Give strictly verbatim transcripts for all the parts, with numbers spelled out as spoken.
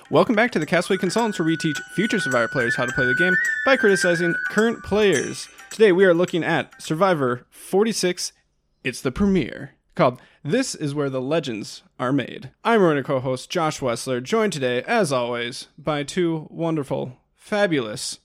Welcome back to the Castaway Consultants, where we teach future Survivor players how to play the game by criticizing current players. Today we are looking at Survivor forty-six. It's the premiere, called This Is Where the Legends Are Made. I'm your co-host, Josh Wessler, joined today, as always, by two wonderful, fabulous,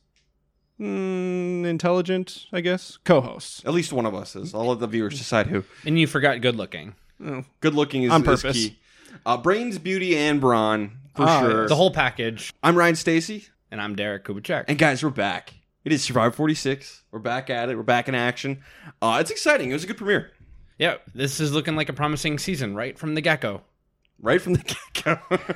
mm, intelligent, I guess, co-hosts. At least one of us is. I'll let the viewers decide who. And you forgot good looking. Oh, Good looking is, on is purpose. key. Uh, brains, beauty, and brawn, for Ah, sure. yes. The whole package. I'm Ryan Stacy, And I'm Derek Kubicek. and guys, we're back. It is Survivor forty-six. We're back at it. We're back in action. Uh, it's exciting. It was a good premiere. Yeah, this is looking like a promising season right from the get-go. Right from the get-go.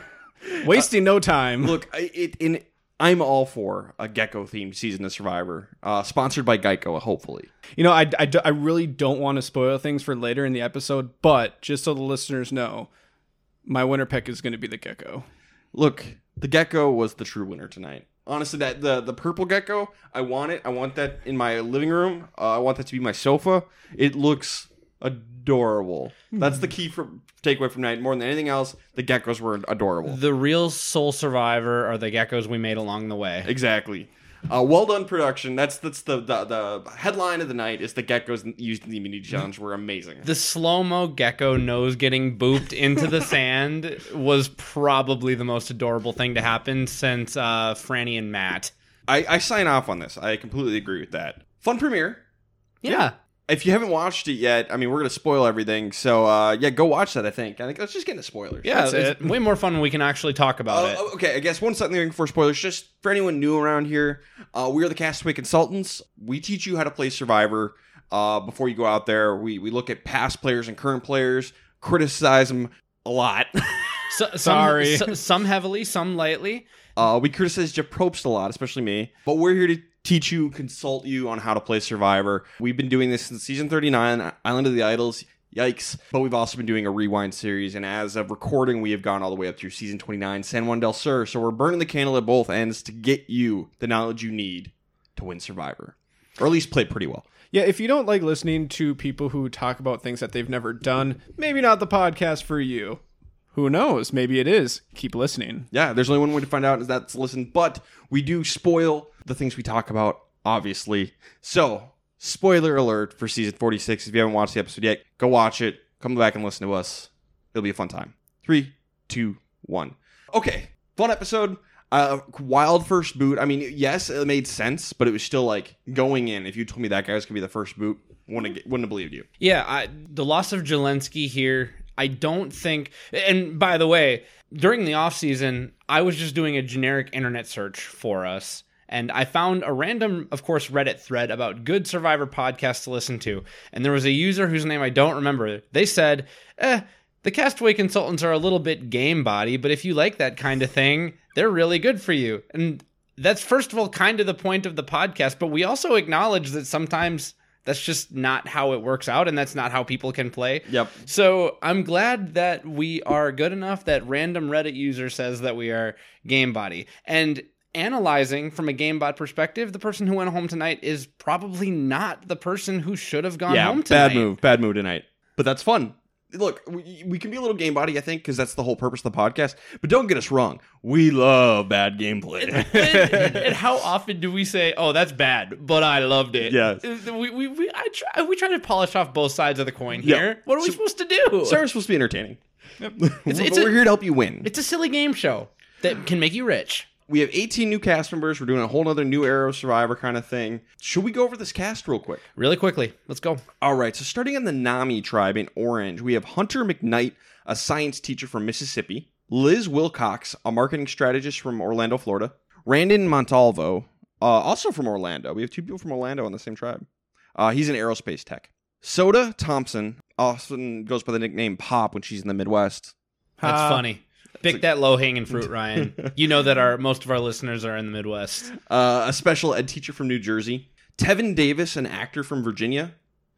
Wasting no time. Look, I- it in I'm all for a gecko-themed season of Survivor, uh, sponsored by Geico, hopefully. You know, I, I, I really don't want to spoil things for later in the episode, but just so the listeners know, my winner pick is going to be the gecko. Look, the gecko was the true winner tonight. Honestly, that the the purple gecko, I want it. I want that in my living room. Uh, I want that to be my sofa. It looks adorable. That's the key for takeaway from tonight. More than anything else, the geckos were adorable. The real soul survivor are the geckos we made along the way. Exactly. Uh, well done production. That's that's the, the the headline of the night. Is the geckos used in the immunity challenge were amazing. The slow-mo gecko nose getting booped into the sand was probably the most adorable thing to happen since uh, Franny and Matt. I, I sign off on this. I completely agree with that. Fun premiere. Yeah. If you haven't watched it yet, I mean, we're going to spoil everything. So, uh, yeah, go watch that, I think. I think let's just get into spoilers. Yeah, That's it's it. way more fun when we can actually talk about Uh, it. okay, I guess one something for spoilers, just for anyone new around here, uh, we are the Castaway Consultants. We teach you how to play Survivor uh, before you go out there. We, we look at past players and current players, criticize them a lot. So, some, Sorry. so- some heavily, some lightly. Uh, we criticize Jeff Probst a lot, especially me. But we're here to teach you, consult you on how to play Survivor. We've been doing this since season thirty-nine, Island of the Idols. Yikes. But we've also been doing a rewind series. And as of recording, we have gone all the way up through season twenty-nine, San Juan del Sur. So we're burning the candle at both ends to get you the knowledge you need to win Survivor. Or at least play pretty well. Yeah, if you don't like listening to people who talk about things that they've never done, maybe not the podcast for you. Who knows? Maybe it is. Keep listening. Yeah, there's only one way to find out, is that's to listen. But we do spoil the things we talk about, obviously. So, spoiler alert for season forty-six. If you haven't watched the episode yet, go watch it. Come back and listen to us. It'll be a fun time. Three, two, one. Okay, fun episode. Uh, wild first boot. I mean, yes, it made sense, but it was still like going in. If you told me that guy was going to be the first boot, wouldn't have, wouldn't have believed you. Yeah, I, the loss of Jelensky here, I don't think... And by the way, during the offseason, I was just doing a generic internet search for us, and I found a random, of course, Reddit thread about good Survivor podcasts to listen to. And there was a user whose name I don't remember. They said, eh, the Castaway Consultants are a little bit game body, but if you like that kind of thing, they're really good for you. And that's, first of all, kind of the point of the podcast, but we also acknowledge that sometimes... That's just not how it works out, and that's not how people can play. Yep. So I'm glad that we are good enough that random Reddit user says that we are game body. And analyzing from a game bot perspective, the person who went home tonight is probably not the person who should have gone yeah, home tonight. bad move. Bad move tonight. But that's fun. Look, we, we can be a little game body, I think, because that's the whole purpose of the podcast. But don't get us wrong. We love bad gameplay. and, and how often do we say, "Oh, that's bad," but I loved it? Yes. we we we I try, we try to polish off both sides of the coin Yeah. here. What are we So- supposed to do? Sorry, we're supposed to be entertaining. It's- But it's we're a- here to help you win. It's a silly game show that can make you rich. We have eighteen new cast members. We're doing a whole other new era of Survivor kind of thing. Should we go over this cast real quick? Really quickly, let's go. All right, so starting in the Nami tribe in Orange, we have Hunter McKnight, a science teacher from Mississippi. Liz Wilcox, a marketing strategist from Orlando, Florida. Randon Montalvo, uh, also from Orlando. We have two people from Orlando on the same tribe. Uh, he's an aerospace tech. Soda Thompson often goes by the nickname Pop when she's in the Midwest. That's Ha. funny. Pick that low-hanging fruit, Ryan. You know that our most of our listeners are in the Midwest. Uh, a special ed teacher from New Jersey. Tevin Davis, an actor from Virginia.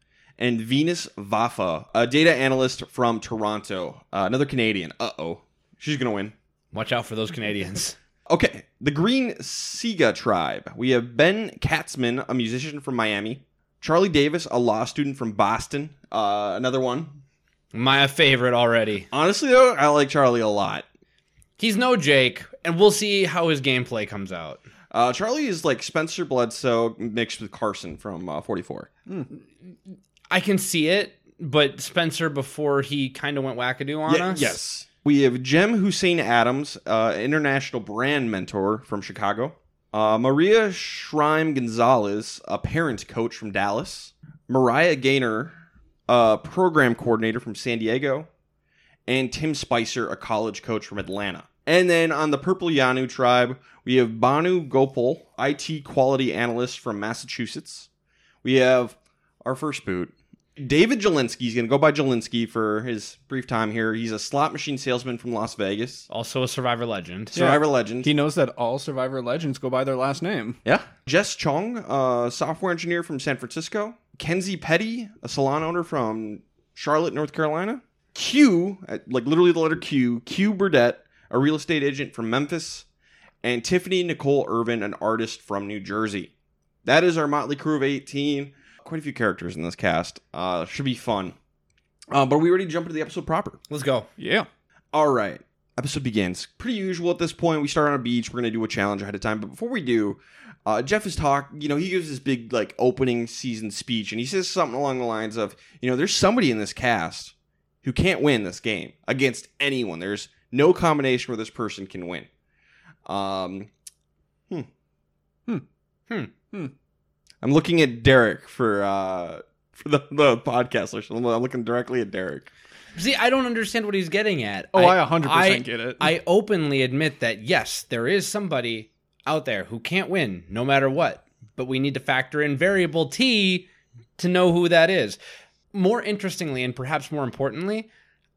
And Venus Vafa, a data analyst from Toronto. Uh, another Canadian. Uh-oh. She's going to win. Watch out for those Canadians. Okay, the Green Siga tribe. We have Ben Katzman, a musician from Miami. Charlie Davis, a law student from Boston. Uh, another one. My favorite already. Honestly, though, I like Charlie a lot. He's no Jake, and we'll see how his gameplay comes out. Uh, Charlie is like Spencer Bledsoe mixed with Carson from uh, forty-four. I can see it, but Spencer before he kind of went wackadoo on Yeah, us. yes. We have Jem Hussein Adams, uh, international brand mentor from Chicago. Uh, Maria Schreim Gonzalez, a parent coach from Dallas. Mariah Gaynor, a program coordinator from San Diego. And Tim Spicer, a college coach from Atlanta. And then on the Purple Yanu tribe, we have Banu Gopal, I T quality analyst from Massachusetts. We have our first boot, David Jelinski. He's going to go by Jelinski for his brief time here. He's a slot machine salesman from Las Vegas. Also a Survivor legend. Survivor legend. He knows that all Survivor legends go by their last name. Yeah. Jess Chong, a software engineer from San Francisco. Kenzie Petty, a salon owner from Charlotte, North Carolina. Q, like literally the letter Q, Q Burdett, a real estate agent from Memphis. And Tiffany Nicole Irvin, an artist from New Jersey. That is our motley crew of eighteen. Quite a few characters in this cast. Uh, should be fun. Uh, but we already jump into the episode proper. Let's go. Yeah. All right. Episode begins. Pretty usual at this point. We start on a beach. We're going to do a challenge ahead of time. But before we do, uh, Jeff is talking. You know, he gives this big, like, opening season speech. And he says something along the lines of, you know, there's somebody in this cast who can't win this game against anyone. There's no combination where this person can win. Um, hmm. Hmm. Hmm. Hmm. I'm looking at Derek for uh, for the, the podcast listeners. I'm looking directly at Derek. See, I don't understand what he's getting at. Oh, I, I one hundred percent I- get it. I openly admit that, yes, there is somebody out there who can't win no matter what, but we need to factor in variable T to know who that is. More interestingly, and perhaps more importantly,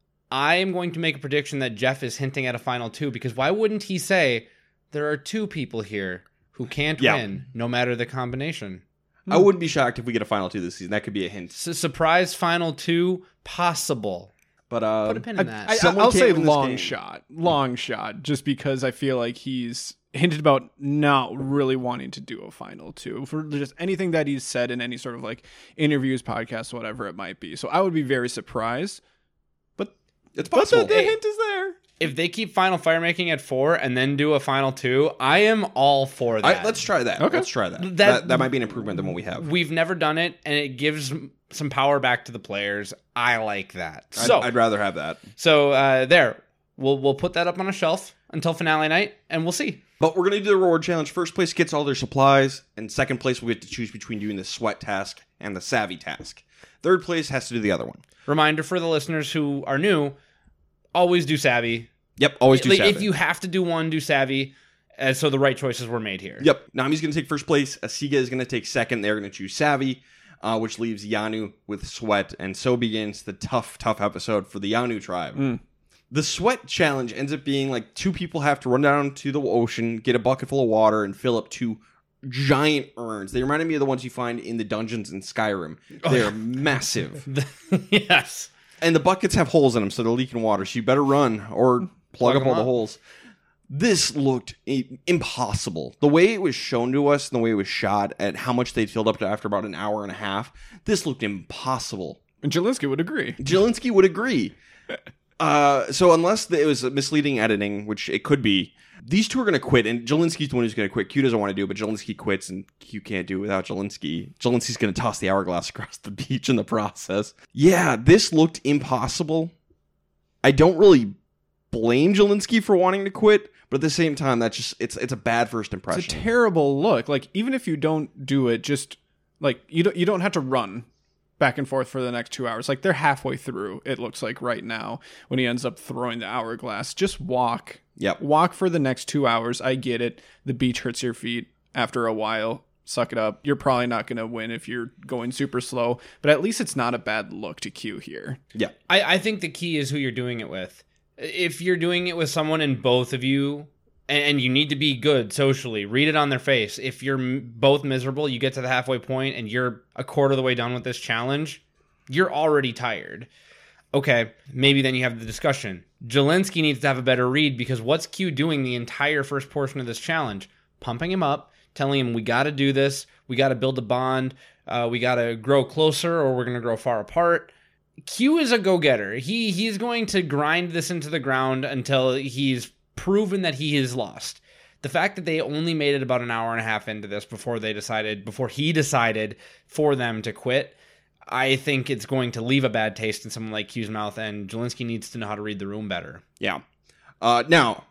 I am going to make a prediction that Jeff is hinting at a final two, because why wouldn't he say there are two people here who can't Yeah. win no matter the combination? I wouldn't be shocked if we get a final two this season. That could be a hint. S- surprise final two possible. But uh, Put a pin in that. I, Someone I'll can't say win this long game. shot. Long shot. Just because I feel like he's hinted about not really wanting to do a final two for just anything that he's said in any sort of like interviews, podcasts, whatever it might be. So I would be very surprised. But it's but possible. the, the hint is there. If they keep Final Firemaking at four and then do a final two, I am all for that. I, let's try that. Okay. Let's try that. That- that. That might be an improvement than what we have. We've never done it, and it gives some power back to the players. I like that. I'd, So, I'd rather have that. so uh, there, we'll we'll put that up on a shelf until finale night, and we'll see. But we're going to do the reward challenge. First place gets all their supplies, and second place will get to choose between doing the sweat task and the savvy task. Third place has to do the other one. Reminder for the listeners who are new: always do savvy. Yep, always do Like, savvy. if you have to do one, do savvy. Uh, so the right choices were made here. Yep, Nami's going to take first place. Asiga is going to take second. They're going to choose savvy, uh, which leaves Yanu with sweat. And so begins the tough, tough episode for the Yanu tribe. Mm. The sweat challenge ends up being like two people have to run down to the ocean, get a bucket full of water, and fill up two giant urns. They reminded me of the ones you find in the dungeons in Skyrim. They're massive. Yes. And the buckets have holes in them, so they're leaking water. So you better run or plug, Plug up them all the up. holes. This looked i- impossible. The way it was shown to us and the way it was shot at how much they'd filled up to after about an hour and a half, this looked impossible. And Jelinski would agree. Jelinski would agree. Uh, so unless it was misleading editing, which it could be, these two are going to quit. And Jelinski's the one who's going to quit. Q doesn't want to do it, but Jelinski quits, and Q can't do it without Jelinski. Jelinski's going to toss the hourglass across the beach in the process. Yeah, this looked impossible. I don't really blame Jelinski for wanting to quit, but at the same time, that's just it's it's a bad first impression. It's a terrible look. Like even if you don't do it, just like you don't you don't have to run back and forth for the next two hours. Like they're halfway through. It looks like right now when he ends up throwing the hourglass. Just walk. Yep. Walk for the next two hours. I get it. The beach hurts your feet after a while. Suck it up. You're probably not going to win if you're going super slow, but at least it's not a bad look to Q here. Yeah. I, I think the key is who you're doing it with. If you're doing it with someone and both of you, and, and you need to be good socially, read it on their face. If you're m- both miserable, you get to the halfway point and you're a quarter of the way done with this challenge, you're already tired. Okay, maybe then you have the discussion. Jelinski needs to have a better read because what's Q doing the entire first portion of this challenge? Pumping him up, telling him we got to do this, we got to build a bond, uh, we got to grow closer or we're going to grow far apart. Q is a go-getter. He he's going to grind this into the ground until he's proven that he is lost. The fact that they only made it about an hour and a half into this before they decided, before he decided for them to quit, I think it's going to leave a bad taste in someone like Q's mouth, and Jelensky needs to know how to read the room better. Yeah. Uh, now,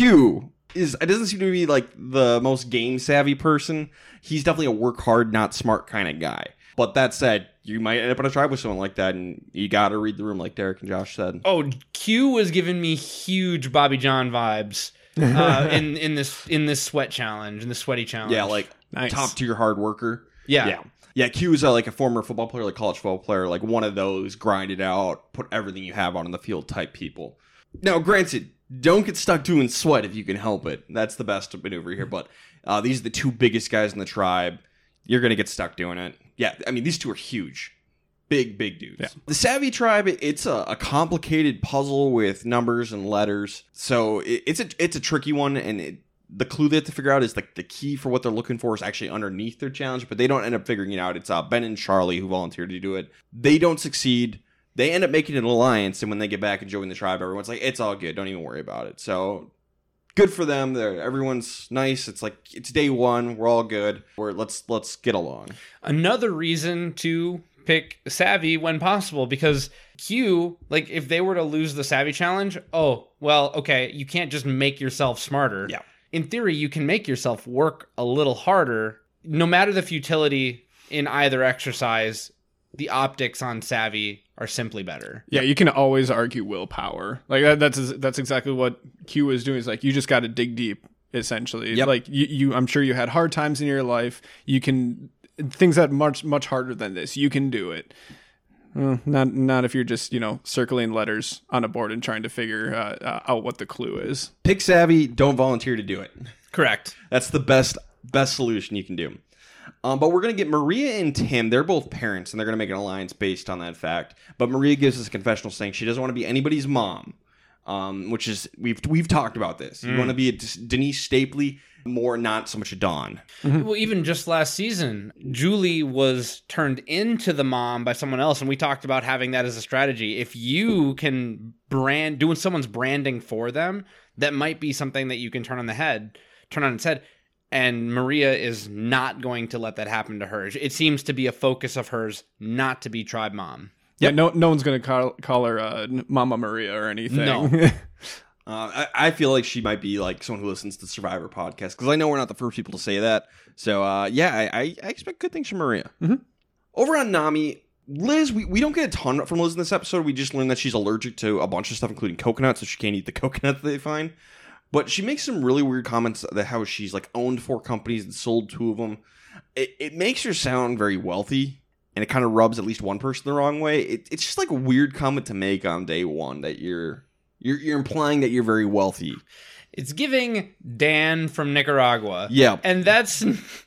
Q is it doesn't seem to be like the most game savvy person. He's definitely a work hard, not smart kind of guy. But that said, you might end up on a tribe with someone like that, and you got to read the room, like Derek and Josh said. Oh, Q was giving me huge Bobby John vibes uh, in in this in this sweat challenge, in the sweaty challenge. Yeah, like Nice. top tier hard worker. Yeah. Yeah. Yeah, Q is uh, like a former football player, like college football player, like one of those grind it out, put everything you have out on the field type people. Now, granted, don't get stuck doing sweat if you can help it. That's the best maneuver here. But uh, these are the two biggest guys in the tribe. You're going to get stuck doing it. Yeah, I mean, these two are huge. Big, big dudes. Yeah. The Savvy tribe, it's a, a complicated puzzle with numbers and letters. So it, it's a it's a tricky one, and it, the clue they have to figure out is like the key for what they're looking for is actually underneath their challenge, but they don't end up figuring it out. It's uh, Ben and Charlie who volunteered to do it. They don't succeed. They end up making an alliance, and when they get back and join the tribe, everyone's like, it's all good. Don't even worry about it. So good for them. They're, everyone's nice. It's like, it's day one. We're all good. We're, let's let's get along. Another reason to pick Savvy when possible, because Q, like, if they were to lose the Savvy challenge, oh, well, okay, you can't just make yourself smarter. Yeah. In theory, you can make yourself work a little harder. No matter the futility in either exercise, the optics on Savvy are simply better. Yeah, you can always argue willpower. Like that, that's that's exactly what Q is doing. Is like you just got to dig deep, essentially. Yep. Like you, you, I'm sure you had hard times in your life. You can things that much much harder than this. You can do it. Well, not not if you're just you know circling letters on a board and trying to figure uh, uh, out what the clue is. Pick Savvy. Don't volunteer to do it. Correct. That's the best best solution you can do. Um, but we're going to get Maria and Tim. They're both parents, and they're going to make an alliance based on that fact. But Maria gives us a confessional saying she doesn't want to be anybody's mom, um, which is, we've we've talked about this. You Mm. want to be a D- Denise Stapley, more not so much a Dawn. Well, even just last season, Julie was turned into the mom by someone else, and we talked about having that as a strategy. If you can brand, doing someone's branding for them, that might be something that you can turn on the head, turn on its head. And Maria is not going to let that happen to her. It seems to be a focus of hers not to be tribe mom. Yeah, no no one's gonna call call her uh, Mama Maria or anything. No. Uh, I, I feel like she might be like someone who listens to Survivor podcast, because I know we're not the first people to say that. So uh, yeah, I, I, I expect good things from Maria. Mm-hmm. Over on Nami, Liz, we, we don't get a ton from Liz in this episode. We just learned that she's allergic to a bunch of stuff, including coconut, so she can't eat the coconut that they find. But she makes some really weird comments that how she's like owned four companies and sold two of them. It, it makes her sound very wealthy, and it kind of rubs at least one person the wrong way. It, it's just like a weird comment to make on day one that you're you're you're implying that you're very wealthy. It's giving Dan from Nicaragua. Yeah. And that's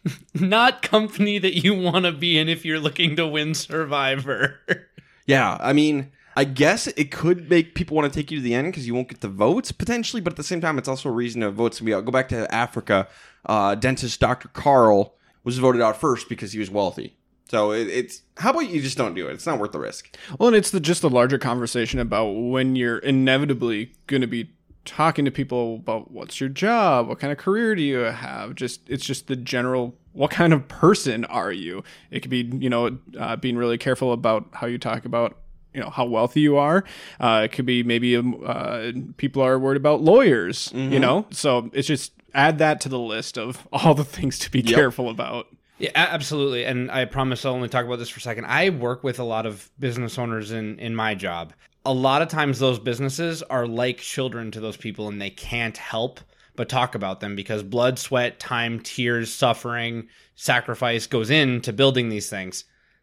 not company that you want to be in if you're looking to win Survivor. Yeah, I mean, I guess it could make people want to take you to the end because you won't get the votes potentially, but at the same time, it's also a reason to vote somebody out. Go back to Africa. Uh, dentist Doctor Carl was voted out first because he was wealthy. So it, it's how about you just don't do it? It's not worth the risk. Well, and it's the, just a larger conversation about when you're inevitably going to be talking to people about what's your job, what kind of career do you have. Just it's just the general. What kind of person are you? It could be you know uh, being really careful about how you talk about. You know how wealthy you are. Uh, it could be maybe um, uh, people are worried about lawyers. Mm-hmm. You know, so it's just add that to the list of all the things to be Yep. careful about. Yeah, a- absolutely. And I promise I'll only talk about this for a second. I work with a lot of business owners in, in my job. A lot of times those businesses are like children to those people, and they can't help but talk about them because blood, sweat, time, tears, suffering, sacrifice goes into building these things.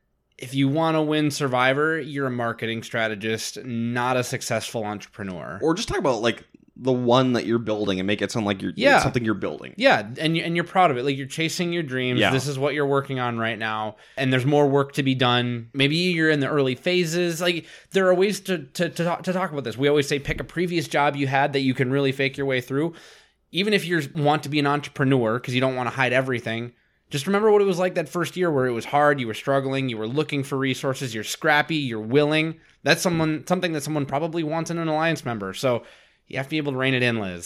If you want to win Survivor, you're a marketing strategist, not a successful entrepreneur. Or just talk about like the one that you're building and make it sound like you're Yeah. it's something you're building. Yeah, and you, and you're proud of it. Like you're chasing your dreams. Yeah. This is what you're working on right now, and there's more work to be done. Maybe you're in the early phases. Like there are ways to to to talk, to talk about this. We always say pick a previous job you had that you can really fake your way through. Even if you want to be an entrepreneur because you don't want to hide everything, just remember what it was like that first year where it was hard, you were struggling, you were looking for resources, you're scrappy, you're willing. That's someone something that someone probably wants in an alliance member. So you have to be able to rein it in, Liz.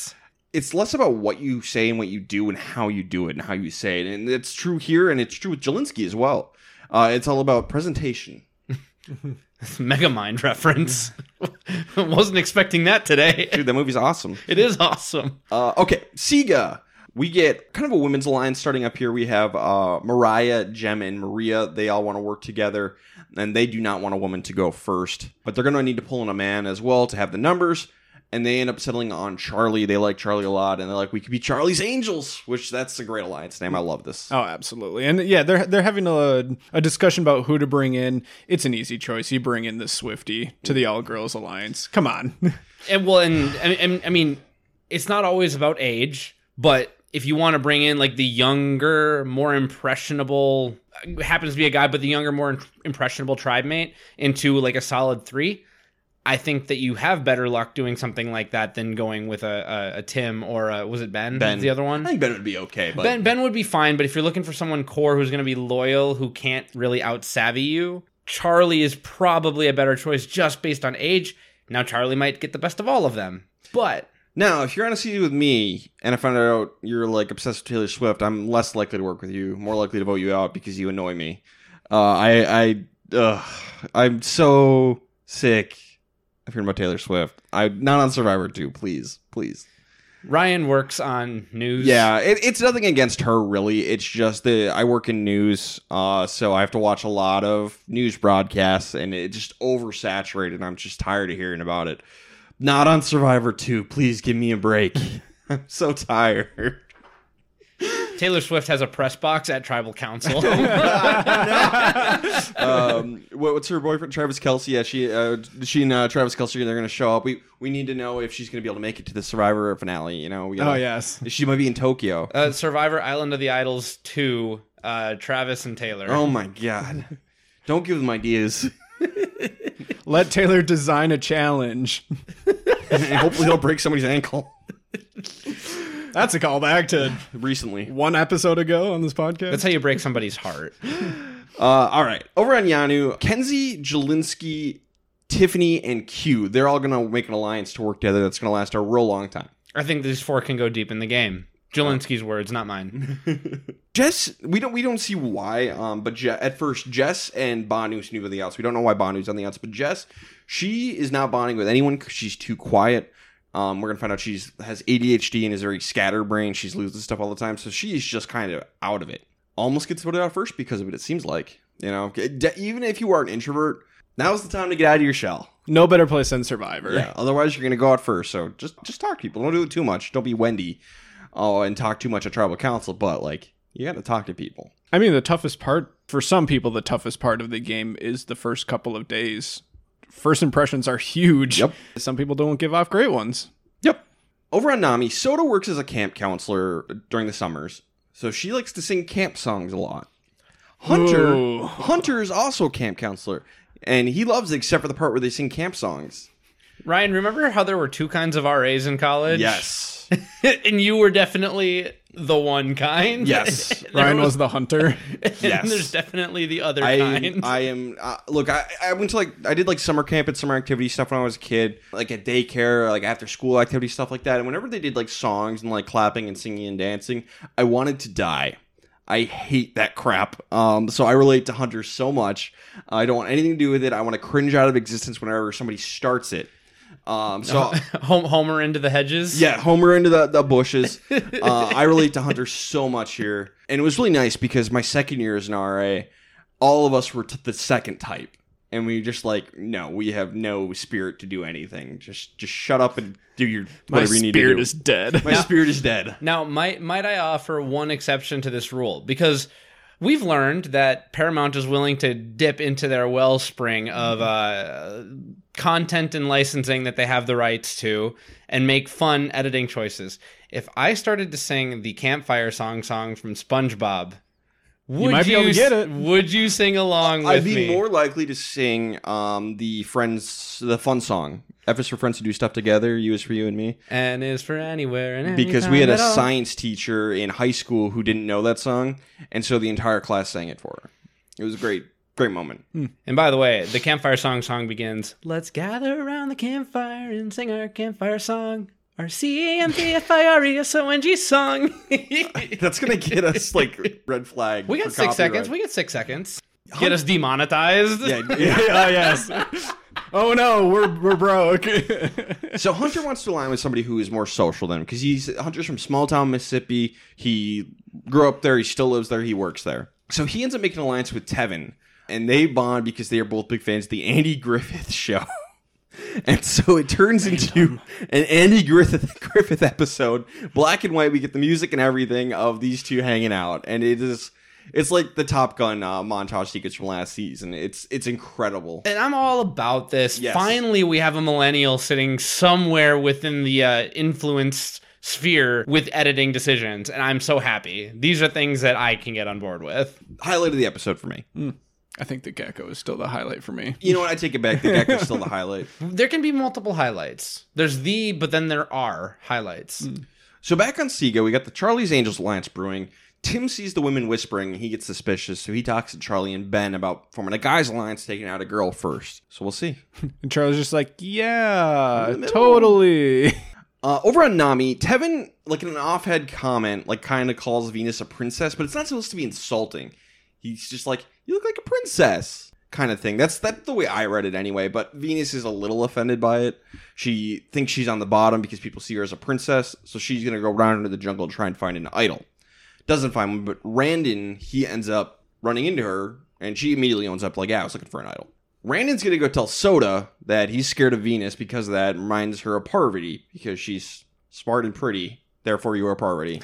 it's less about what you say and what you do and how you do it and how you say it. And it's true here, and it's true with Jelinsky as well. Uh, it's all about presentation. Megamind reference. Wasn't expecting that today. Dude, that movie's awesome. It is awesome. Uh, okay, Sega. We get kind of a women's alliance starting up here. We have uh, Mariah, Jem, and Maria. They all want to work together, and they do not want a woman to go first. But they're going to need to pull in a man as well to have the numbers, and they end up settling on Charlie. They like Charlie a lot, and they're like, we could be Charlie's Angels, which that's a great alliance name. I love this. Oh, absolutely. And yeah, they're they're having a, a discussion about who to bring in. It's an easy choice. You bring in the Swiftie to the All-Girls Alliance. Come on. And well, and, and I mean, it's not always about age, but if you want to bring in like the younger, more impressionable, happens to be a guy, but the younger, more impressionable tribe mate into like a solid three, I think that you have better luck doing something like that than going with a, a, a Tim or a, was it Ben? Ben. The other one? I think Ben would be okay. But... Ben Ben would be fine, but if you're looking for someone core who's going to be loyal, who can't really out-savvy you, Charlie is probably a better choice just based on age. Now Charlie might get the best of all of them, but... Now, if you're on a seat with me and I find out you're like obsessed with Taylor Swift, I'm less likely to work with you, more likely to vote you out because you annoy me. Uh, I, I, ugh, I'm so sick of hearing about Taylor Swift. I not on Survivor two, please, please. Ryan works on news. Yeah, it, it's nothing against her really. It's just that I work in news, uh, so I have to watch a lot of news broadcasts, and it's just oversaturated. I'm just tired of hearing about it. Not on Survivor two. Please give me a break. I'm so tired. Taylor Swift has a press box at Tribal Council. um, what, what's her boyfriend, Travis Kelce? Yeah, she, uh, she and uh, Travis Kelce, they're going to show up. We we need to know if she's going to be able to make it to the Survivor finale. You know. We gotta, Oh yes. She might be in Tokyo. uh, Survivor Island of the Idols two. Uh, Travis and Taylor. Oh my god! Don't give them ideas. Let Taylor design a challenge. And hopefully they'll break somebody's ankle. That's a callback to Recently. one episode ago on this podcast. That's how you break somebody's heart. Uh, all right. Over on Yanu, Kenzie, Jelinsky, Tiffany, and Q. They're all going to make an alliance to work together that's going to last a real long time. I think these four can go deep in the game. Jelinsky's words, not mine. Jess, we don't we don't see why, um, but Je- at first, Jess and Banu's knew on the outs. We don't know why Banu's on the outs, but Jess, she is not bonding with anyone because she's too quiet. Um, we're gonna find out she's has A D H D and is very scatterbrained. She's losing stuff all the time, so she's just kind of out of it. Almost gets voted out first because of it. It seems like, you know, even if you are an introvert, now's the time to get out of your shell. No better place than Survivor. Yeah. Otherwise, you're gonna go out first. So just just talk to people. Don't do it too much. Don't be Wendy. Oh, and talk too much at Tribal Council, but like you got to talk to people. I mean, the toughest part for some people, the toughest part of the game is the first couple of days. First impressions are huge. Yep. Some people don't give off great ones. Yep. Over on Nami, Soda works as a camp counselor during the summers, so she likes to sing camp songs a lot. Hunter, Ooh. Hunter is also a camp counselor, and he loves it except for the part where they sing camp songs. Ryan, remember how there were two kinds of R As in college? Yes. And you were definitely the one kind? Yes. There Ryan was the hunter. And Yes. there's definitely the other I, kind. I am uh, look I, I went to like I did like summer camp and summer activity stuff when I was a kid, like at daycare, like after school activity stuff like that, and whenever they did like songs and like clapping and singing and dancing, I wanted to die. I hate that crap. Um, so I relate to Hunter so much. I don't want anything to do with it. I want to cringe out of existence whenever somebody starts it. Um, so Hom- Homer into the hedges? yeah, Homer into the, the bushes. Uh, I relate to Hunter so much here. And it was really nice because my second year as an R A, all of us were t- the second type. And we just like, no, we have no spirit to do anything. Just just shut up and do your My whatever you need to do. spirit is dead. My spirit is dead. Now, might might I offer one exception to this rule? Because we've learned that Paramount is willing to dip into their wellspring of uh, content and licensing that they have the rights to and make fun editing choices. If I started to sing the campfire song song from SpongeBob, would might be able to get it. Would you sing along with I'd be me? more likely to sing um, the friends, the fun song. F is for friends to do stuff together. U is for you and me. And is for anywhere and Because we had a anytime at all. science teacher in high school who didn't know that song, and so the entire class sang it for her. It was a great, great moment. And by the way, the campfire song song begins, "Let's gather around the campfire and sing our campfire song." R C A M P F I R E S O N G song. That's gonna get us like red flag. We got for six copyright. seconds. We got six seconds. Get us demonetized. Yeah, Yeah, yeah. yes. Oh no, we're we're broke. So Hunter wants to align with somebody who is more social than him because he's Hunter's from small town Mississippi. He grew up there. He still lives there. He works there. So he ends up making an alliance with Tevin, and they bond because they are both big fans of the Andy Griffith Show. And so it turns into an Andy Griffith Griffith episode, black and white. We get the music and everything of these two hanging out, and it is. It's like the Top Gun uh, montage sequence from last season. It's it's incredible. And I'm all about this. Yes. Finally, we have a millennial sitting somewhere within the uh, influence sphere with editing decisions, and I'm so happy. These are things that I can get on board with. Highlight of the episode for me. Mm. I think the gecko is still the highlight for me. You know what? I take it back. The gecko's still the highlight. There can be multiple highlights. There's the, but then there are highlights. Mm. So back on Sega, we got the Charlie's Angels Alliance brewing. Tim sees the women whispering, and he gets suspicious, so he talks to Charlie and Ben about forming a guy's alliance, taking out a girl first. So we'll see. And Charlie's just like, yeah, In the middle. totally. Uh, over on Nami, Tevin, like in an offhand comment, like kind of calls Venus a princess, but it's not supposed to be insulting. He's just like, you look like a princess, kind of thing. That's that's the way I read it anyway, but Venus is a little offended by it. She thinks she's on the bottom because people see her as a princess, so she's going to go around into the jungle and try and find an idol. Doesn't find one, but Randon, he ends up running into her, and she immediately owns up like, yeah, I was looking for an idol. Randon's going to go tell Soda that he's scared of Venus because of that. Reminds her of Parvati, because she's smart and pretty, therefore you are Parvati.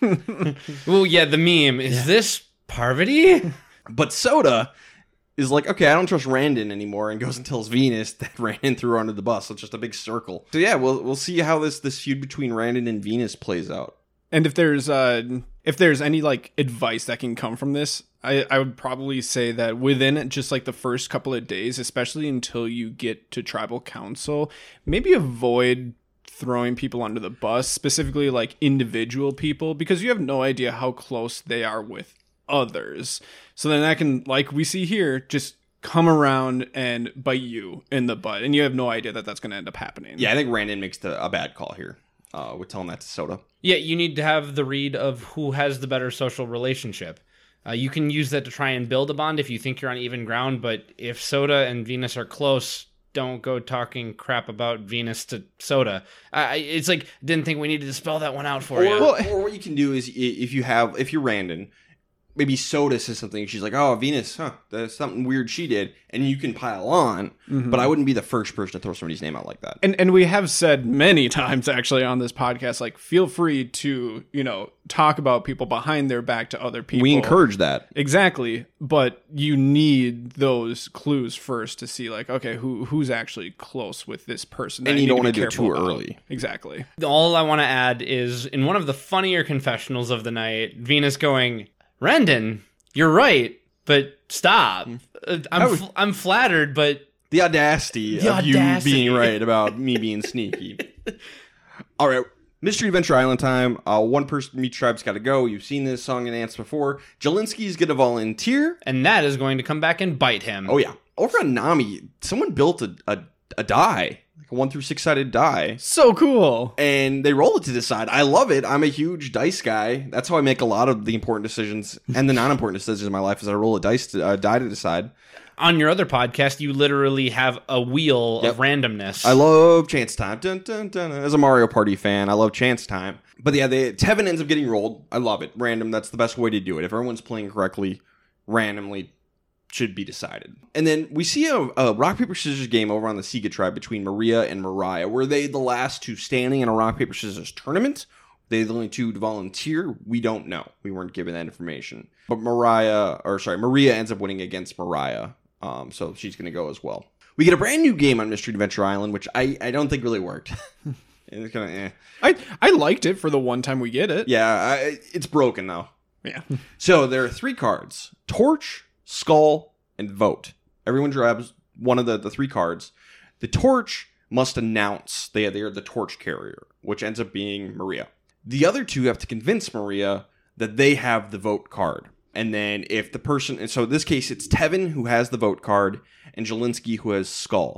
Well, yeah, the meme. Is yeah. this Parvati? But Soda is like, okay, I don't trust Randon anymore, and goes and tells Venus that Randon threw her under the bus. So it's just a big circle. So yeah, we'll we'll see how this, this feud between Randon and Venus plays out. And if there's uh, if there's any like advice that can come from this, I, I would probably say that within just like the first couple of days, especially until you get to tribal council, maybe avoid throwing people under the bus, specifically like individual people, because you have no idea how close they are with others. So then that can, like we see here, just come around and bite you in the butt, and you have no idea that that's going to end up happening. Yeah, I think Randon makes the, a bad call here. Uh, with telling that to Soda. Yeah, you need to have the read of who has the better social relationship. Uh, you can use that to try and build a bond if you think you're on even ground, but if Soda and Venus are close, don't go talking crap about Venus to Soda. Uh, it's like, didn't think we needed to spell that one out for or, you. Or what you can do is, if you have, if you're Randon, maybe Soda says something, she's like, oh, Venus, huh, there's something weird she did, and you can pile on, mm-hmm. but I wouldn't be the first person to throw somebody's name out like that. And and we have said many times, actually, on this podcast, like, feel free to, you know, talk about people behind their back to other people. We encourage that. Exactly, but you need those clues first to see, like, okay, who who's actually close with this person. And you don't want to do do it too about. early. Exactly. All I want to add is, in one of the funnier confessionals of the night, Venus going, Randon, you're right, but stop. Uh, I'm was, fl- I'm flattered, but the audacity the of audacity. you being right about me being sneaky. All right, Mystery Adventure Island time. Uh, one person from each tribe's got to go. You've seen this song and dance before. Jelinski's going to volunteer, and that is going to come back and bite him. Oh yeah, over on Nami, someone built a a, a die. A one through six sided die. So cool. And they roll it to decide. I love it. I'm a huge dice guy. That's how I make a lot of the important decisions and the non-important decisions in my life is I roll a dice to, uh, die to decide. On your other podcast, you literally have a wheel yep. of randomness. I love Chance Time. Dun, dun, dun. As a Mario Party fan, I love Chance Time. But yeah, they, Tevin ends up getting rolled. I love it. Random. That's the best way to do it. If everyone's playing correctly, randomly should be decided. And then we see a, a rock, paper, scissors game over on the Sega tribe between Maria and Mariah. Were they the last two standing in a rock, paper, scissors tournament? They the only two to volunteer? We don't know. We weren't given that information. But Mariah, or sorry, Maria ends up winning against Mariah. Um, so she's going to go as well. We get a brand new game on Mystery Adventure Island, which I, I don't think really worked. It's kind of eh. I, I liked it for the one time we get it. Yeah, I, it's broken though. Yeah. So there are three cards. Torch, Skull, and Vote. Everyone grabs one of the, the three cards. The Torch must announce they, they are the Torch carrier, which ends up being Maria. The other two have to convince Maria that they have the Vote card. And then if the person... And so in this case, it's Tevin who has the Vote card and Jelinski who has Skull.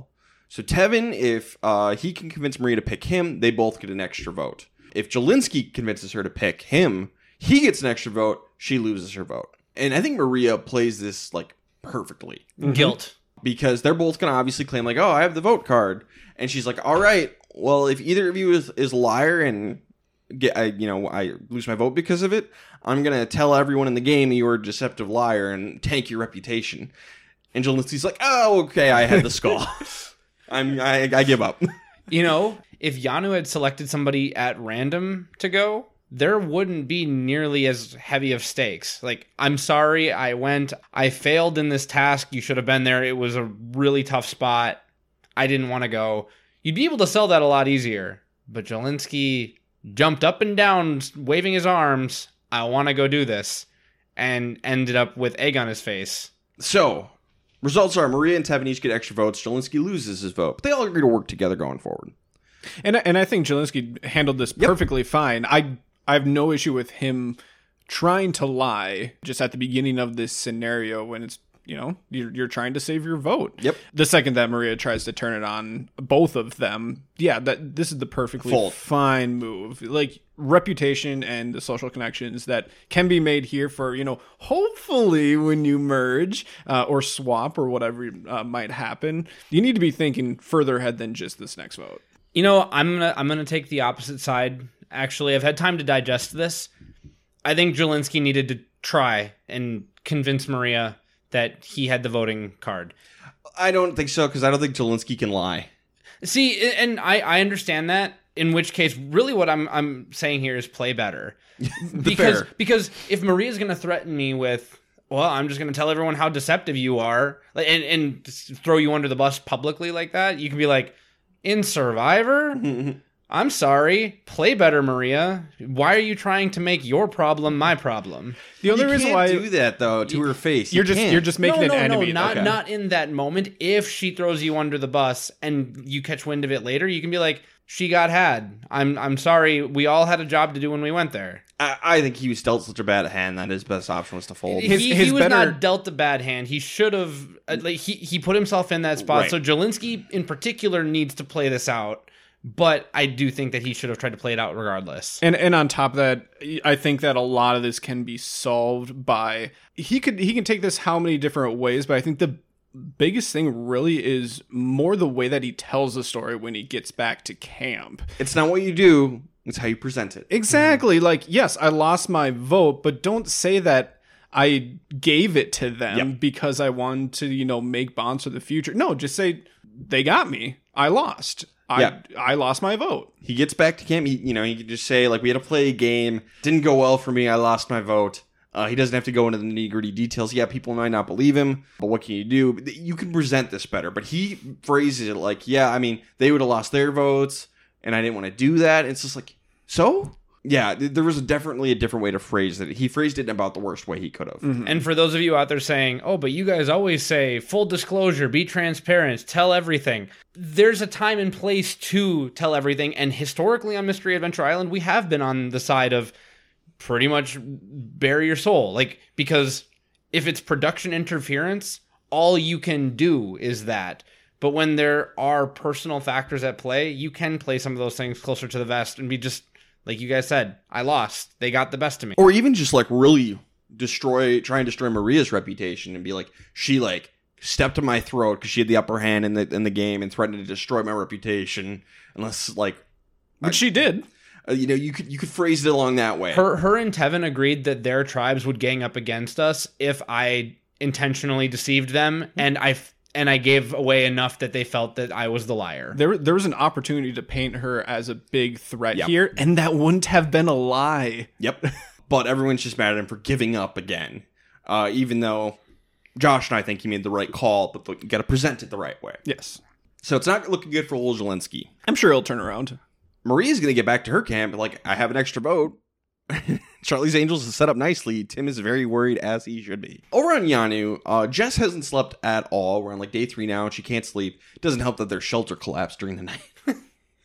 So Tevin, if uh, he can convince Maria to pick him, they both get an extra vote. If Jelinski convinces her to pick him, he gets an extra vote, she loses her vote. And I think Maria plays this, like, perfectly. Mm-hmm. Guilt. Because they're both going to obviously claim, like, oh, I have the vote card. And she's like, all right, well, if either of you is, is a liar and get, I, you know, I lose my vote because of it, I'm going to tell everyone in the game you're a deceptive liar and tank your reputation. And Jelinski's like, oh, okay, I had the skull. I'm, I, I give up. You know, if Yanu had selected somebody at random to go, there wouldn't be nearly as heavy of stakes. Like, I'm sorry, I went, I failed in this task, you should have been there, it was a really tough spot, I didn't want to go. You'd be able to sell that a lot easier. But Jelinski jumped up and down, waving his arms, I want to go do this, and ended up with egg on his face. So, results are Maria and Tevin each get extra votes, Jelinski loses his vote, but they all agree to work together going forward. And and I think Jelinski handled this perfectly yep. fine. I I have no issue with him trying to lie just at the beginning of this scenario when it's, you know, you're, you're trying to save your vote. Yep. The second that Maria tries to turn it on both of them, yeah, that this is the perfectly Fold. fine move. Like, reputation and the social connections that can be made here for, you know, hopefully when you merge uh, or swap or whatever uh, might happen, you need to be thinking further ahead than just this next vote. You know, I'm gonna I'm gonna take the opposite side. Actually, I've had time to digest this. I think Jelinski needed to try and convince Maria that he had the voting card. I don't think so, because I don't think Jelinski can lie. See, and I, I understand that. In which case, really, what I'm I'm saying here is play better, because fair. because if Maria's going to threaten me with, well, I'm just going to tell everyone how deceptive you are, like, and and throw you under the bus publicly like that, you can be like, in Survivor. I'm sorry, play better, Maria. Why are you trying to make your problem my problem? The only you reason can't why do that though to her face, you're you just can't. you're just making no, an no, enemy. No, not okay. not in that moment. If she throws you under the bus and you catch wind of it later, you can be like, she got had. I'm I'm sorry. We all had a job to do when we went there. I, I think he was dealt such a bad hand that his best option was to fold. His- he, his he was better- not dealt a bad hand. He should have. Uh, like, he he put himself in that spot. Right. So Jelinski in particular needs to play this out. But I do think that he should have tried to play it out regardless. And and on top of that, I think that a lot of this can be solved by he could he can take this how many different ways, but I think the biggest thing really is more the way that he tells the story when he gets back to camp. It's not what you do, it's how you present it. Exactly. Like, yes, I lost my vote, but don't say that I gave it to them Yep. because I wanted to, you know, make bonds for the future. No, just say they got me. I lost. I Yeah. I lost my vote. He gets back to camp, he, you know, he could just say, like, we had to play a game, didn't go well for me, I lost my vote. Uh, he doesn't have to go into the nitty-gritty details. Yeah, people might not believe him, but what can you do? You can present this better, but he phrases it like, yeah, I mean, they would have lost their votes, and I didn't want to do that. It's just like, so? Yeah, th- there was a definitely a different way to phrase it. He phrased it in about the worst way he could have. Mm-hmm. And for those of you out there saying, oh, but you guys always say full disclosure, be transparent, tell everything. There's a time and place to tell everything. And historically on Mystery Adventure Island, we have been on the side of pretty much bury your soul. Like, because if it's production interference, all you can do is that. But when there are personal factors at play, you can play some of those things closer to the vest and be just, like you guys said, I lost. They got the best of me. Or even just, like, really destroy, try and destroy Maria's reputation and be like, she, like, stepped to my throat because she had the upper hand in the in the game and threatened to destroy my reputation. Unless, like... Which she did. Uh, you know, you could you could phrase it along that way. Her, her and Tevin agreed that their tribes would gang up against us if I intentionally deceived them, and I and I gave away enough that they felt that I was the liar. There, there was an opportunity to paint her as a big threat Yep. here, and that wouldn't have been a lie. Yep. But everyone's just mad at him for giving up again. Uh, even though Josh and I think he made the right call, but look, you got to present it the right way. Yes. So it's not looking good for old Jelinski. I'm sure he'll turn around. Maria's going to get back to her camp, like, I have an extra vote. Charlie's Angels is set up nicely. Tim is very worried, as he should be. Over on Yanu, uh, Jess hasn't slept at all. We're on, like, day three now, and she can't sleep. It doesn't help that their shelter collapsed during the night.